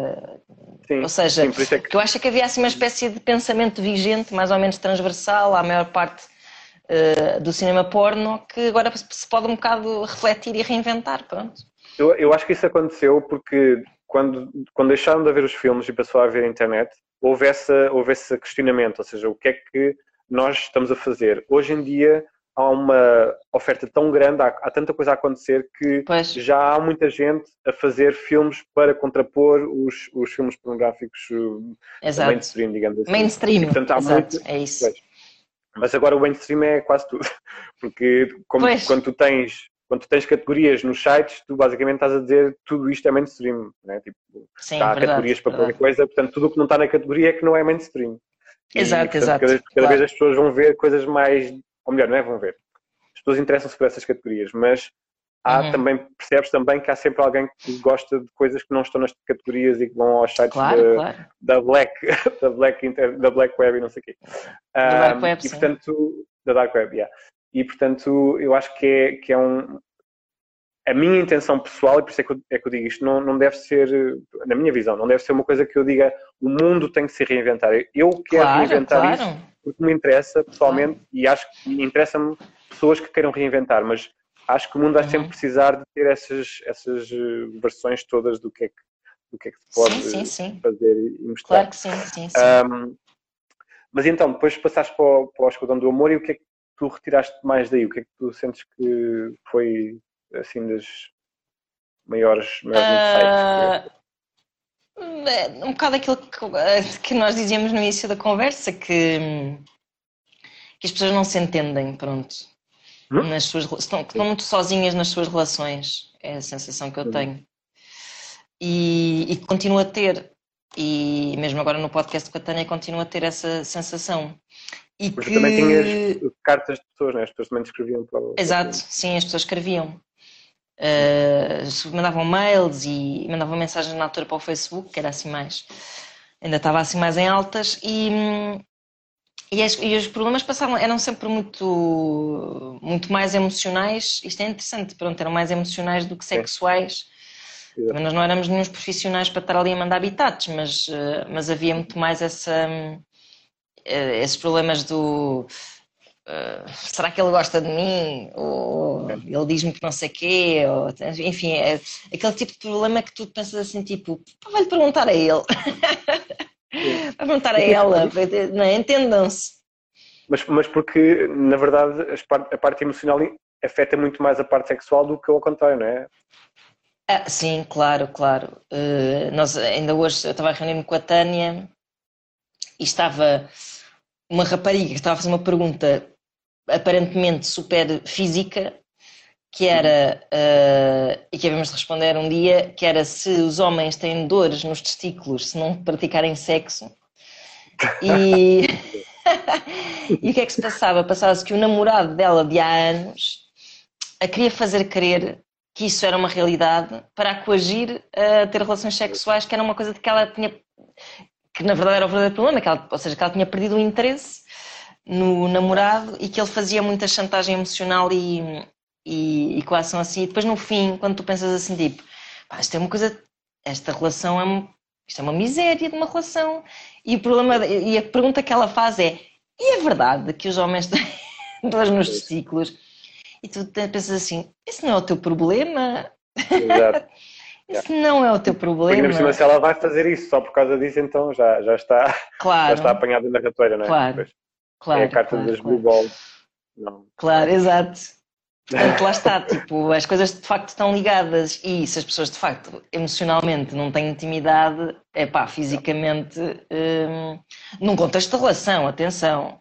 Sim, ou seja, sim, por isso é que... que eu acho que havia assim uma espécie de pensamento vigente, mais ou menos transversal, à maior parte uh, do cinema porno, que agora se pode um bocado refletir e reinventar, pronto. Eu, eu acho que isso aconteceu porque quando, quando deixaram de haver os filmes e passou a haver a internet, houve, essa, houve esse questionamento, ou seja, o que é que nós estamos a fazer? Hoje em dia há uma oferta tão grande, há, há tanta coisa a acontecer que pois. já há muita gente a fazer filmes para contrapor os, os filmes pornográficos mainstream, digamos assim. Mainstream, e, portanto, há exato, muito... é isso. Pois. Mas agora o mainstream é quase tudo, porque como, quando tu tens quando tu tens categorias nos sites, tu basicamente estás a dizer tudo isto é mainstream, né? Tipo, Sim, há verdade, categorias para verdade. qualquer coisa, portanto tudo o que não está na categoria é que não é mainstream. E, Exato, portanto, exato, cada, cada claro. vez as pessoas vão ver coisas mais, ou melhor, não é vão ver, as pessoas interessam-se por essas categorias, mas há Uhum. também, percebes também que há sempre alguém que gosta de coisas que não estão nas categorias e que vão aos sites Claro, de, claro. da, Black, da, Black Inter, da Black Web e não sei o quê. Da Dark Um, Web, e sim. portanto, da Dark Web, yeah. E portanto, eu acho que é, que é um. A minha intenção pessoal, e por isso é que eu, é que eu digo isto, não, não deve ser, na minha visão, não deve ser uma coisa que eu diga o mundo tem que se reinventar. Eu quero Claro, reinventar claro, isso porque me interessa claro. pessoalmente e acho que interessa-me pessoas que queiram reinventar, mas acho que o mundo vai sempre Uhum. precisar de ter essas, essas versões todas do que, é que, do que é que se Sim, sim, pode sim. fazer e mostrar. Claro que sim, sim, sim. Um, mas então, depois passaste para o, para o Esquadrão do Amor e o que é que tu retiraste mais daí? O que é que tu sentes que foi, assim, das maiores, maiores insights que tiveste? Ah, é um bocado aquilo que, que nós dizíamos no início da conversa, que, que as pessoas não se entendem, pronto, Hum? nas suas, estão, estão muito sozinhas nas suas relações, é a sensação que eu Hum. tenho. E, e continuo a ter, e mesmo agora no podcast com a Tânia, continuo a ter essa sensação. E Porque também tinhas que, cartas de pessoas, né? As pessoas também te escreviam para, para exato, ti. sim, as pessoas escreviam. Hum. Uh, mandavam mails e mandavam mensagens na altura para o Facebook, que era assim mais, ainda estava assim mais em altas, e, e, as, e os problemas passavam, eram sempre muito, muito mais emocionais. Isto é interessante, pronto, eram mais emocionais do que Sim, sexuais. exato. Também nós não éramos nenhum profissionais para estar ali a mandar habitados, mas, uh, mas havia muito mais essa, uh, esses problemas do Uh, será que ele gosta de mim? Ou É. ele diz-me que não sei quê? Ou, enfim, é aquele tipo de problema que tu pensas assim, tipo, vai-lhe perguntar a ele, Sim. vai perguntar a Mas, sim, ela, não é? Entendam-se. mas, mas porque, na verdade, as par- a parte emocional afeta muito mais a parte sexual do que ao contrário, não é? Ah, sim, claro, claro. Uh, nós ainda hoje eu estava a reunir-me com a Tânia e estava uma rapariga que estava a fazer uma pergunta aparentemente super física que Uhum. era, uh, e que havemos de responder um dia, que era se os homens têm dores nos testículos se não praticarem sexo. E, e o que é que se passava? Passava-se que o namorado dela de há anos a queria fazer crer que isso era uma realidade para a coagir a ter relações sexuais, que era uma coisa de que ela tinha, que na verdade era o verdadeiro problema, que ela, ou seja, que ela tinha perdido o interesse no namorado e que ele fazia muita chantagem emocional e, e, e coação assim. E depois no fim, quando tu pensas assim, tipo, pá, isto é uma coisa, esta relação é, um, isto é uma miséria de uma relação. E o problema, e a pergunta que ela faz é, e é verdade que os homens têm dores nos Pois. testículos? E tu pensas assim, isso não é o teu problema? Exato. Yeah. Isso não é o teu Porque ainda por cima, problema? se ela vai fazer isso só por causa disso, então já, já está, já está Claro, apanhada na ratoeira, não é? claro, Pois. É a claro, carta claro, das blue claro. balls. Não, Claro, não. exato. Portanto, lá está, tipo, as coisas de facto estão ligadas e se as pessoas de facto emocionalmente não têm intimidade, é pá, Yeah. fisicamente, hum, num contexto de relação, atenção.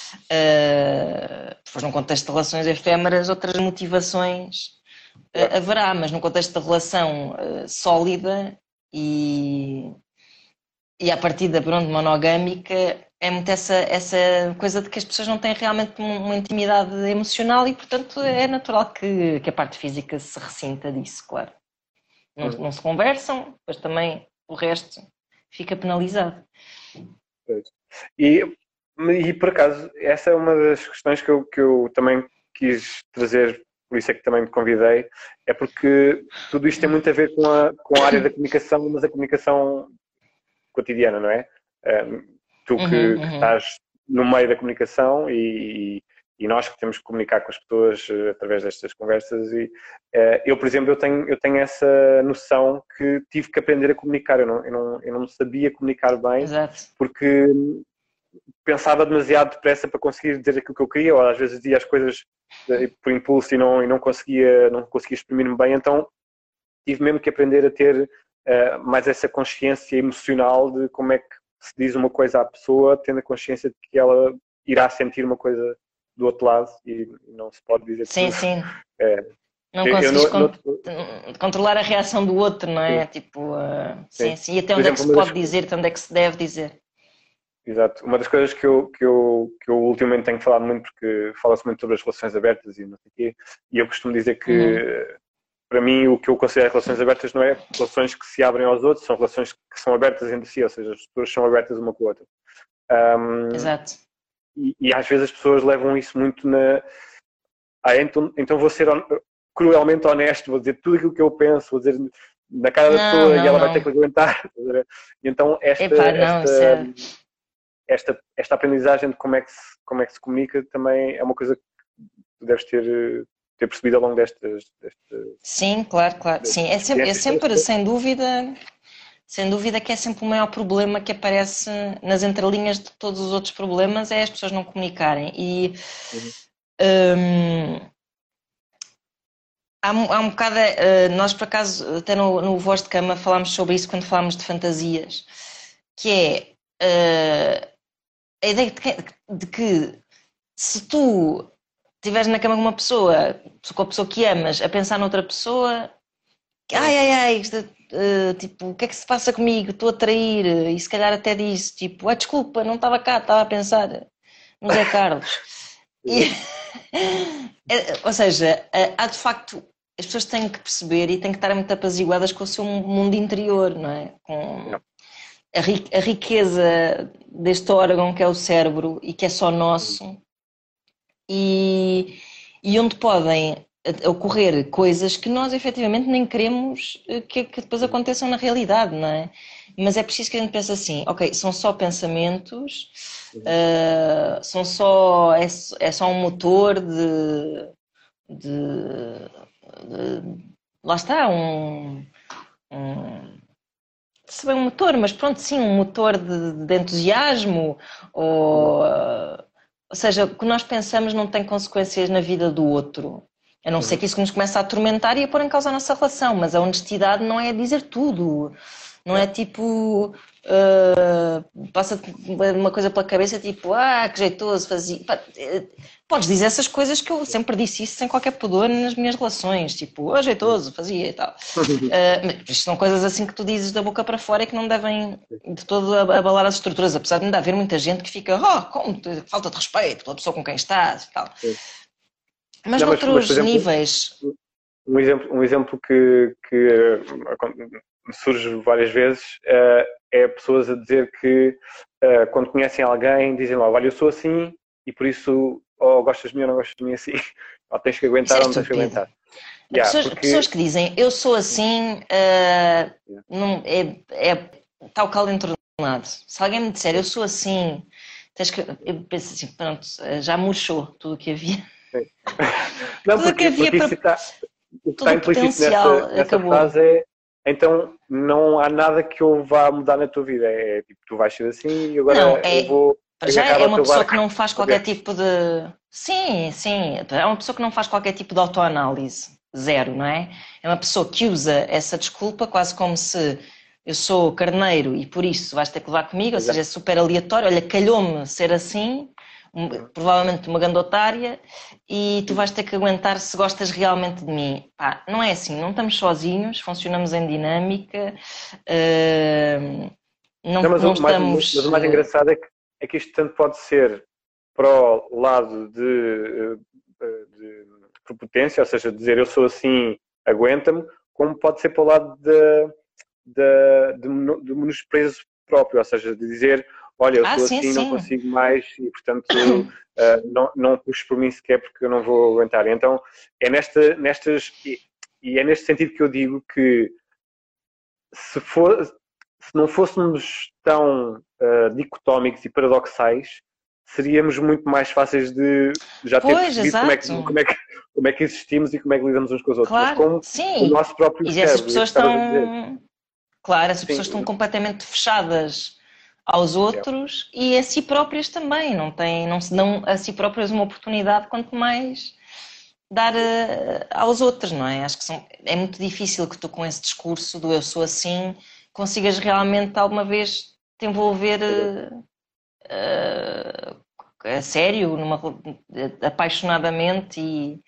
Uh, depois num contexto de relações efêmeras, outras motivações uh, Claro. haverá, mas num contexto de relação uh, sólida e, e à partida, pronto, monogâmica, é muito essa, essa coisa de que as pessoas não têm realmente uma intimidade emocional e, portanto, é natural que, que a parte física se ressinta disso, claro. Não, Uhum. não se conversam, mas também o resto fica penalizado. Pois. E, e por acaso, essa é uma das questões que eu, que eu também quis trazer, por isso é que também te convidei, é porque tudo isto tem muito a ver com a, com a área da comunicação, mas a comunicação cotidiana, não é? Um, tu Uhum, que, que uhum. estás no meio da comunicação e, e nós que temos que comunicar com as pessoas uh, através destas conversas e uh, eu, por exemplo, eu tenho, eu tenho essa noção que tive que aprender a comunicar, eu não, eu não, eu não sabia comunicar bem Exato. porque pensava demasiado depressa para conseguir dizer aquilo que eu queria, ou às vezes dizia as coisas uh, por impulso e não, e não conseguia, não conseguia exprimir-me bem, então tive mesmo que aprender a ter uh, mais essa consciência emocional de como é que se diz uma coisa à pessoa, tendo a consciência de que ela irá sentir uma coisa do outro lado e não se pode dizer Sim, tudo. sim. É, Não Eu, eu consegues no, con no, controlar a reação do outro, não é? sim, Tipo, uh, sim, sim. sim. E até Por onde é que exemplo, se uma das, pode dizer, até onde é que se deve dizer. exato. Uma das coisas que eu, que eu, que eu ultimamente tenho falado muito, porque fala-se muito sobre as relações abertas e não sei o quê, e eu costumo dizer Uhum. que, para mim, o que eu considero relações abertas não é relações que se abrem aos outros, são relações que são abertas entre si, ou seja, as pessoas são abertas uma com a outra. Um, Exato. e, e às vezes as pessoas levam isso muito na. Ah, então, então vou ser on... cruelmente honesto, vou dizer tudo aquilo que eu penso, vou dizer na cara da Não, pessoa e não, ela vai ter que não. aguentar. E então esta, Epá, não, isso esta, é... esta, esta aprendizagem de como é, que se, como é que se comunica também é uma coisa que tu deves ter, ter percebido ao longo destas, destas, Sim, claro, claro. Sim, destas é sempre, é experiências todas. sempre, sem dúvida, sem dúvida que é sempre o maior problema que aparece nas entrelinhas de todos os outros problemas, é as pessoas não comunicarem. E Uhum. hum, há, há um bocado, uh, nós por acaso, até no, no Voz de Cama falámos sobre isso quando falámos de fantasias, que é uh, a ideia de que, de que se tu estiveres na cama com uma pessoa, com a pessoa que amas, a pensar noutra pessoa, ai, ai, ai, isto, uh, tipo, o que é que se passa comigo? Estou a trair, e se calhar até disse, tipo, ah, desculpa, não estava cá, estava a pensar no Zé Carlos. E, ou seja, há de facto, as pessoas têm que perceber e têm que estar muito apaziguadas com o seu mundo interior, não é? Com a, ri a riqueza deste órgão que é o cérebro e que é só nosso, e, e onde podem ocorrer coisas que nós efetivamente nem queremos que, que depois aconteçam na realidade, não é? Mas é preciso que a gente pense assim, ok, são só pensamentos, uh, são só, é, é só um motor de, de, de lá está, um, um se bem um motor, mas pronto, sim, um motor de, de entusiasmo, ou, ou seja, o que nós pensamos não tem consequências na vida do outro. A não ser que isso nos comece a atormentar e a pôr em causa a nossa relação, mas a honestidade não é dizer tudo. Não é tipo, uh, passa-te uma coisa pela cabeça, tipo, ah, que jeitoso, fazia. Pá, podes dizer essas coisas que eu sempre disse isso sem qualquer pudor nas minhas relações, tipo, ah, jeitoso, fazia e tal. Uh, mas isto são coisas assim que tu dizes da boca para fora e que não devem de todo abalar as estruturas, apesar de ainda haver muita gente que fica, oh, como falta de respeito pela pessoa com quem estás e tal. Mas Não, mas, mas, por noutros exemplo, níveis. um exemplo, um exemplo que, que surge várias vezes uh, é pessoas a dizer que uh, quando conhecem alguém dizem logo, olha, eu sou assim e por isso ou gostas de mim ou não gostas de mim assim, ou tens que Isso aguentar é ou não tens que estúpido. aguentar. Yeah, Pessoas, pessoas porque... que dizem eu sou assim, uh, não, é, é tal cal entornado. Se alguém me disser eu sou assim, tens que, eu penso assim, pronto, já murchou tudo o que havia. Não, Tudo o que porque, havia porque para. isso está, o que está Todo o implícito potencial nessa, nessa acabou. frase é então não há nada que eu vá mudar na tua vida. É tipo, tu vais ser assim e Não, agora eu é. vou Para já agarrar é ao uma teu pessoa barco. que não faz A qualquer ver. tipo de. Sim, sim. É uma pessoa que não faz qualquer tipo de autoanálise. Zero, não é? É uma pessoa que usa essa desculpa quase como se eu sou carneiro e por isso vais ter que levar comigo, ou seja, é Exato. super aleatório. Olha, calhou-me ser assim, um- provavelmente uma gandotária, e tu vais ter que aguentar se gostas realmente de mim. Pá, não é assim, não estamos sozinhos, funcionamos em dinâmica, uh, Não, não, mas, não o mais, estamos. mas o mais Uh, engraçado é que, é que isto tanto pode ser para o lado de, eh, de prepotência, ou seja, dizer eu sou assim, aguenta-me, como pode ser para o lado de, de, de, de menosprezo próprio, ou seja, de dizer olha, eu Ah, sou sim, assim, não sim. consigo mais e, portanto, uh, não, não puxo por mim sequer porque eu não vou aguentar. Então, é nesta, nestas, e, e é neste sentido que eu digo que se, for, se não fôssemos tão uh, dicotómicos e paradoxais, seríamos muito mais fáceis de já ter Pois, percebido como é exato. que, como é que, como é que existimos e como é que lidamos uns com os outros. Mas Claro, como o sim. nosso próprio E essas cérebro, e é que pessoas estavas a dizer, estão. Claro, essas pessoas estão sim, completamente fechadas aos é, outros e a si próprias também. Não, têm, não se dão a si próprias uma oportunidade, quanto mais dar uh, aos outros, não é? Acho que são, é muito difícil que tu, com esse discurso do eu sou assim, consigas realmente alguma vez te envolver uh, uh, a sério, numa, apaixonadamente e,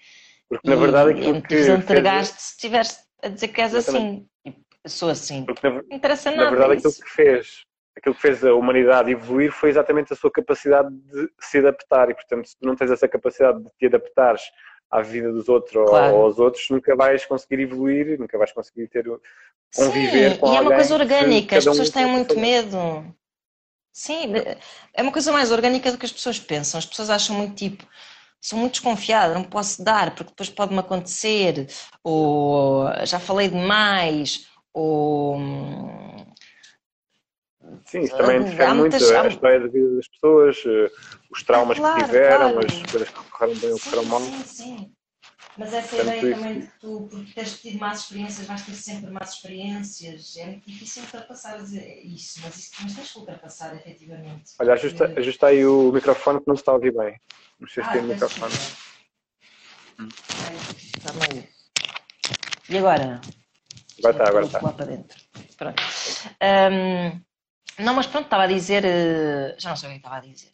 Porque na verdade E é aquilo muito que difícil fez. entregar-te se estiveres a dizer que és Exatamente. assim. Tipo, eu sou assim. Porque na, Não interessa na nada verdade aquilo isso. que fez, aquilo que fez a humanidade evoluir foi exatamente a sua capacidade de se adaptar. E portanto, se tu não tens essa capacidade de te adaptares à vida dos outros ou, ou Claro. aos outros, nunca vais conseguir evoluir, nunca vais conseguir ter conviver Sim, com e é uma coisa alguém se orgânica, as cada pessoas um têm tem a sua muito forma. medo. Sim, é uma coisa mais orgânica do que as pessoas pensam. As pessoas acham muito tipo, sou muito desconfiada, não posso dar porque depois pode-me acontecer, ou já falei demais, ou hum, Sim, isso também há defende muito muitas. a Há... história da vida das pessoas, eh, os Ah, traumas que claro, tiveram, claro. as coisas que correram bem ou correram Sim, mal. sim, sim. Mas essa Portanto, ideia isso, também de que tu, por teres tido más experiências, vais ter sempre más experiências, é muito difícil ultrapassar isso, mas isso mas tens que ultrapassar efetivamente, olha, ajusta, porque. ajusta aí o microfone que não se está a ouvir bem. Mexeste Ah, aí no peço microfone. desculpa. Está meio. E agora? Agora Isto é está, agora tudo está. lá para dentro. Pronto. Ahm, não, mas pronto, estava a dizer. eh, Já não sei o que estava a dizer.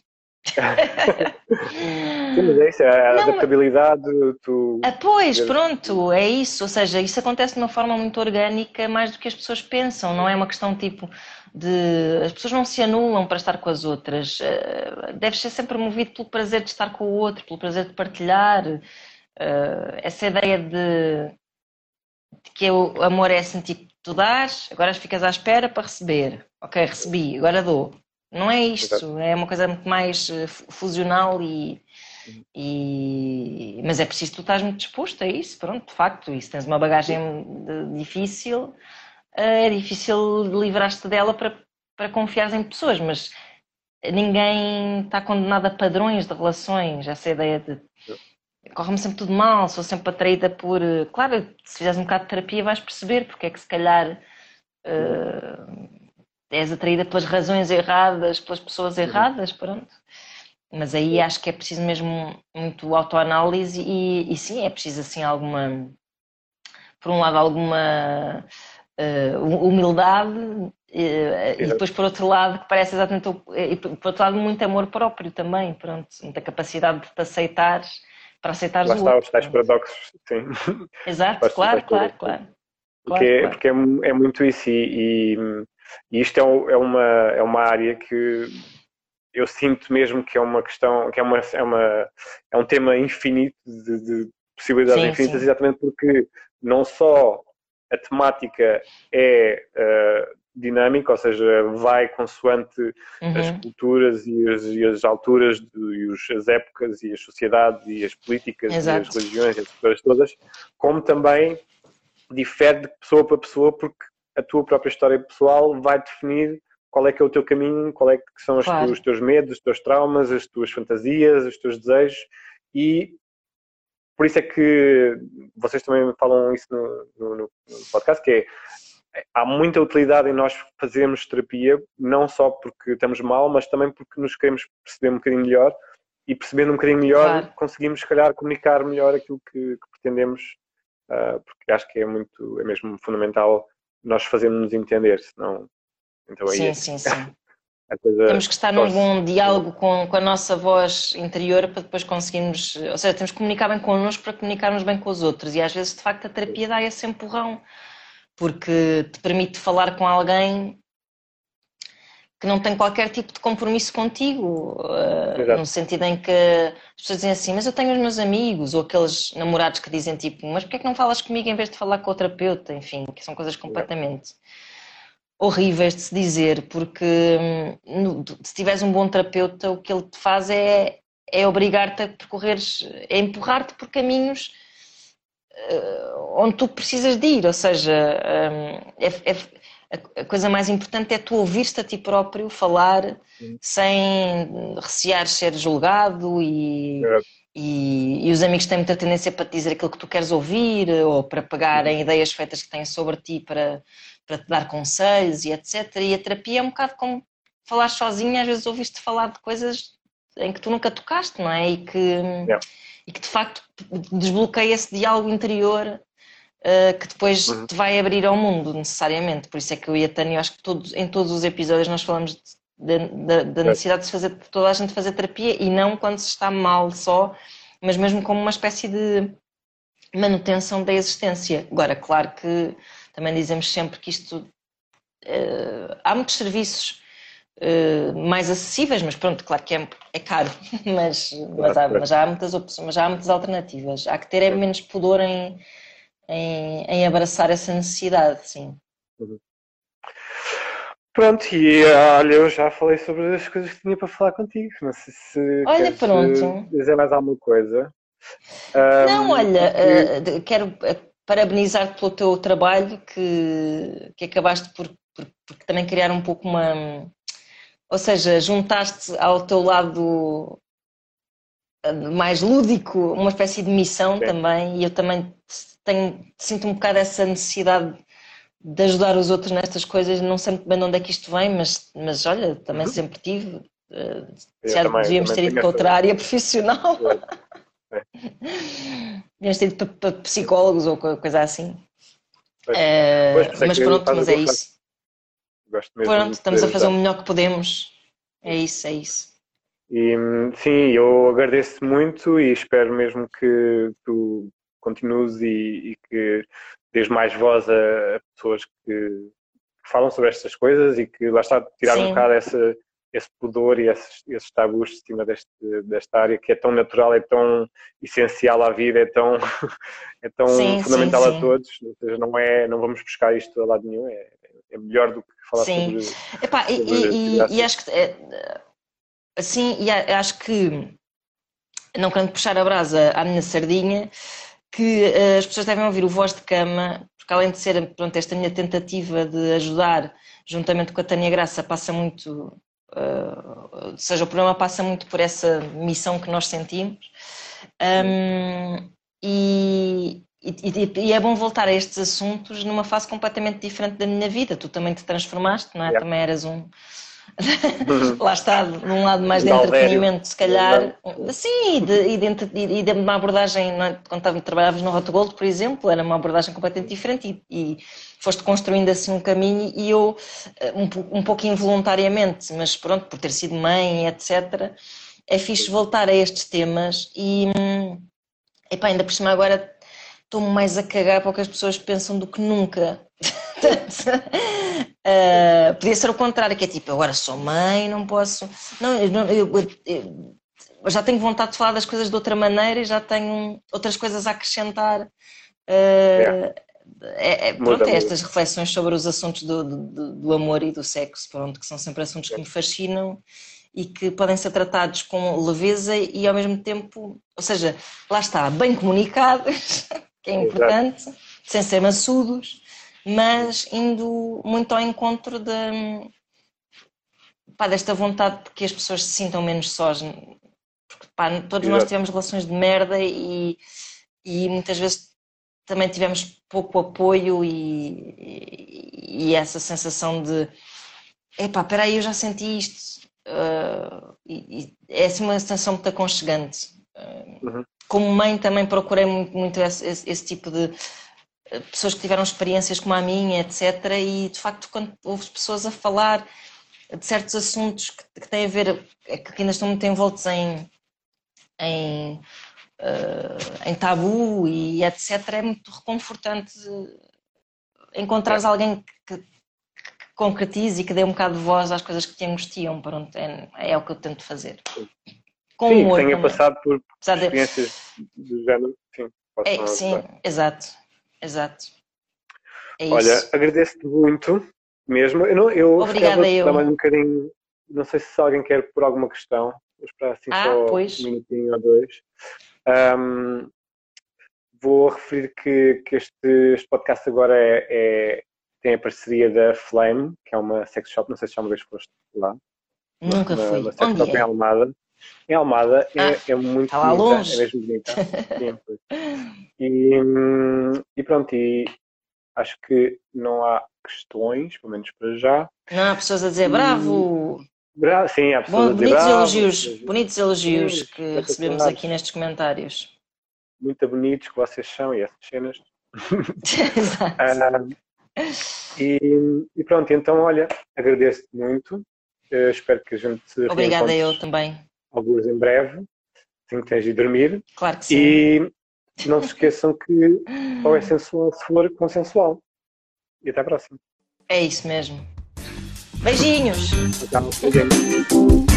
Sim, mas é isso, é a Não, adaptabilidade, tu ah, pois, perceberes que. pronto, é isso. Ou seja, isso acontece de uma forma muito orgânica, mais do que as pessoas pensam. Não é uma questão tipo de. As pessoas não se anulam para estar com as outras. Eh, Deves ser sempre movido pelo prazer de estar com o outro, pelo prazer de partilhar. Eh, Essa ideia de, de que o amor é assim, tipo, tu dás, agora ficas à espera para receber. Ok, recebi, agora dou. Não é Exato. isto, é uma coisa muito mais eh, fusional e e... Mas é preciso tu estás muito disposto a isso, pronto, de facto, e se tens uma bagagem de- difícil, eh, é difícil livrar-te dela para, para confiar em pessoas, mas ninguém está condenado a padrões de relações, essa ideia de corre-me sempre tudo mal, sou sempre atraída por... eh, Claro, se fizeres um bocado de terapia vais perceber porque é que se calhar Uhum, uh, és atraída pelas razões erradas, pelas pessoas uhum, erradas, pronto. Mas aí acho que é preciso mesmo muito autoanálise e, e sim, é preciso assim alguma, por um lado alguma uh, humildade uh, e exato. depois por outro lado que parece exatamente o, e por outro lado muito amor próprio também, pronto, muita capacidade de te aceitares para aceitares Lá o está, outro, os tais pronto. paradoxos, sim. Exato, Os tais claro, claro, paradoxos. claro, Porque claro, é, claro. porque é, é muito isso e, e, e isto é, é, uma, é uma área que eu sinto mesmo que é uma questão, que é, uma, é, uma, é um tema infinito, de, de possibilidades Sim, infinitas, sim, exatamente porque não só a temática é uh, dinâmica, ou seja, vai consoante as uhum. culturas e as, e as alturas, de, e os, as épocas e as sociedades e as políticas e as Exato, religiões, essas coisas todas, como também difere de pessoa para pessoa, porque a tua própria história pessoal vai definir qual é que é o teu caminho, qual é que são os, tu, os claro, teus medos, os teus traumas, as tuas fantasias, os teus desejos, e por isso é que vocês também falam isso no, no, no podcast, que é há muita utilidade em nós fazermos terapia, não só porque estamos mal, mas também porque nos queremos perceber um bocadinho melhor e percebendo um bocadinho melhor claro. conseguimos, se calhar, comunicar melhor aquilo que, que pretendemos, uh, porque acho que é muito, é mesmo fundamental nós fazermos-nos entender, senão, então aí Sim, é, sim, sim. a coisa Temos que estar num torce. bom diálogo com, com a nossa voz interior para depois conseguirmos, ou seja, temos que comunicar bem connosco para comunicarmos bem com os outros. E às vezes, de facto, a terapia dá esse empurrão, porque te permite falar com alguém que não tem qualquer tipo de compromisso contigo, uh, no Exato. sentido em que as pessoas dizem assim, mas eu tenho os meus amigos, ou aqueles namorados que dizem tipo, mas porquê é que não falas comigo em vez de falar com o terapeuta? Enfim, que são coisas Exato. completamente horríveis de se dizer, porque hum, se tiveres um bom terapeuta, o que ele te faz é, é obrigar-te a percorreres, é empurrar-te por caminhos uh, onde tu precisas de ir, ou seja, um, é, é, a coisa mais importante é tu ouvir-te a ti próprio falar sem recear ser julgado e, Exato. e, e os amigos têm muita tendência para te dizer aquilo que tu queres ouvir ou para pegarem ideias feitas que têm sobre ti para, para te dar conselhos e etcétera. E a terapia é um bocado como falar sozinha, às vezes ouviste falar de coisas em que tu nunca tocaste, não é? E que, Yeah. e que de facto desbloqueia esse diálogo interior uh, que depois Uhum. te vai abrir ao mundo, necessariamente. Por isso é que eu e a Tânia, acho que todos, em todos os episódios nós falamos da necessidade de fazer, de toda a gente fazer terapia e não quando se está mal só, mas mesmo como uma espécie de manutenção da existência. Agora, claro que também dizemos sempre que isto, uh, há muitos serviços uh, mais acessíveis, mas pronto, claro que é, é caro, mas, mas, há, mas já há muitas opções, mas já há muitas alternativas. Há que ter é menos pudor em, em, em abraçar essa necessidade, sim. Uhum. Pronto, e olha, eu já falei sobre as coisas que tinha para falar contigo. Não sei se Olha, queres pronto. dizer mais alguma coisa. Não, Um, olha, porque... uh, quero parabenizar-te pelo teu trabalho que, que acabaste por, por, por também criar um pouco uma... Ou seja, juntaste ao teu lado mais lúdico uma espécie de missão Sim. também, e eu também tenho, sinto um bocado essa necessidade de ajudar os outros nestas coisas. Não sei muito bem de onde é que isto vem, mas, mas olha, também uhum. sempre tive. Uh, já também, devíamos ter ido para outra essa... área profissional. É. Devíamos ter ido para psicólogos ou coisa assim. Pois. Uh, pois, mas pronto, mas é isso. Gosto mesmo pronto, estamos a fazer o melhor que podemos. É isso, é isso. E sim, eu agradeço muito e espero mesmo que tu continues e, e que dês mais voz a, a pessoas que falam sobre estas coisas e que lá está, tirar sim. um bocado essa, esse pudor e esses, esses tabus de cima deste, desta área que é tão natural, é tão essencial à vida, é tão, é tão sim, fundamental sim, a sim. todos. Ou seja, não, é, não vamos buscar isto a lado nenhum, é, é melhor do que falar sim. sobre, Epá, sobre e, e, e acho que é, assim, e acho que não querendo puxar a brasa à minha sardinha, que uh, as pessoas devem ouvir o Voz de Cama, porque além de ser, pronto, esta minha tentativa de ajudar, juntamente com a Tânia Graça, passa muito, uh, ou seja, o programa passa muito por essa missão que nós sentimos, um, e, e, e é bom voltar a estes assuntos numa fase completamente diferente da minha vida. Tu também te transformaste, não é? Yeah. Também eras um... lá está, num lado mais de entretenimento, se calhar, sim, e de, e de, e de uma abordagem, não é? Quando trabalhavas no Hot Gold, por exemplo, era uma abordagem completamente diferente e, e foste construindo assim um caminho, e eu, um, um pouco involuntariamente, mas pronto, por ter sido mãe, etcétera, é fixe voltar a estes temas e, epá, ainda por cima agora estou-me mais a cagar para o que as pessoas pensam do que nunca. Uh, podia ser o contrário, que é tipo, agora sou mãe, não posso. Não, eu, eu, eu, eu já tenho vontade de falar das coisas de outra maneira e já tenho outras coisas a acrescentar. Uh, é, é, pronto, é estas reflexões sobre os assuntos do, do, do amor e do sexo, pronto, que são sempre assuntos que me fascinam e que podem ser tratados com leveza e ao mesmo tempo, ou seja, lá está, bem comunicados, que é importante, exato. Sem ser maçudos, mas indo muito ao encontro de, pá, desta vontade de que as pessoas se sintam menos sós, porque pá, todos Exato. Nós tivemos relações de merda e, e muitas vezes também tivemos pouco apoio e, e, e essa sensação de epá, espera aí, eu já senti isto, uh, e, e é assim uma sensação muito aconchegante. Uh, uhum. Como mãe também procurei muito, muito esse, esse, esse tipo de pessoas que tiveram experiências como a minha, etcétera. E de facto, quando ouves pessoas a falar de certos assuntos que, que têm a ver, que ainda estão muito envoltos em, em, uh, em tabu e etcétera, é muito reconfortante encontrares é. alguém que, que concretize e que dê um bocado de voz às coisas que te angustiam. Pronto, é, é o que eu tento fazer. Com sim, humor que tenha também. Passado por, por experiências de... do género. Sim, é, sim exato. Exato. É Olha, isso. agradeço-te muito mesmo. Eu, não, eu Obrigada, eu. Dar mais um bocadinho, não sei se alguém quer pôr alguma questão. Vou esperar assim ah, só pois. um minutinho ou dois. Um, vou referir que, que este, este podcast agora é, é, tem a parceria da Flame, que é uma sex shop, não sei se já uma vez foste lá. Nunca uma, fui. uma sex Onde shop é? em Almada. Em Almada ah, é, é muito está lá bonita, longe. é mesmo bonita. Sim, pois. E, e pronto, e acho que não há questões, pelo menos para já. Não há pessoas a dizer bravo. Bra sim, há pessoas Bom, a dizer bonitos bravo. elogios, Mas... bonitos elogios sim, que recebemos aqui nestes comentários. Muito bonitos que vocês são e essas cenas. Exato. ah, e, e pronto, então olha, agradeço-te muito. Uh, espero que a gente se Obrigada, eu também. Alguns em breve, assim que tens de dormir. Claro que sim. E não se esqueçam que só é sensual se for consensual. E até à próxima. É isso mesmo. Beijinhos! Tchau, tchau.